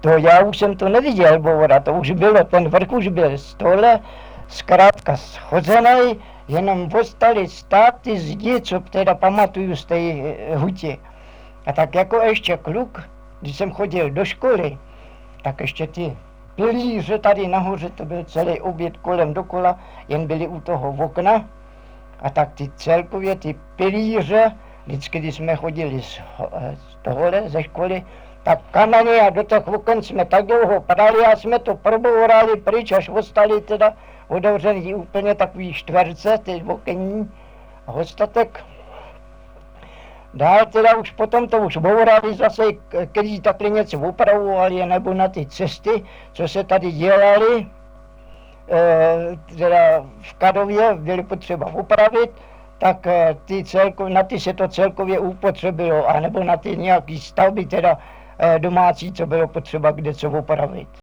To já už jsem to neviděl, boura, to už bylo, ten vrch už byl z tohle zkrátka schozený, jenom ostali stát ty zdi, co teda pamatuju z té hutě. A tak jako ještě kluk, když jsem chodil do školy, tak ještě ty pilíře tady nahoře, to byl celý oběd kolem dokola, jen byli u toho okna. A tak ty celkově ty pilíře, vždycky, když jsme chodili z tohohle, ze školy, tak kameny a do těch oken jsme tak dlouho padali a jsme to probourali pryč, až ostali teda otevřený úplně takový čtverce, ty okenní a ostatek. Dál teda už potom to už bourali zase, kteří takhle něco opravovali, nebo na ty cesty, co se tady dělali, teda v Kadově byly potřeba opravit, tak na ty se to celkově upotřebilo, anebo na ty nějaký stavby teda domácí, co bylo potřeba kde co opravit.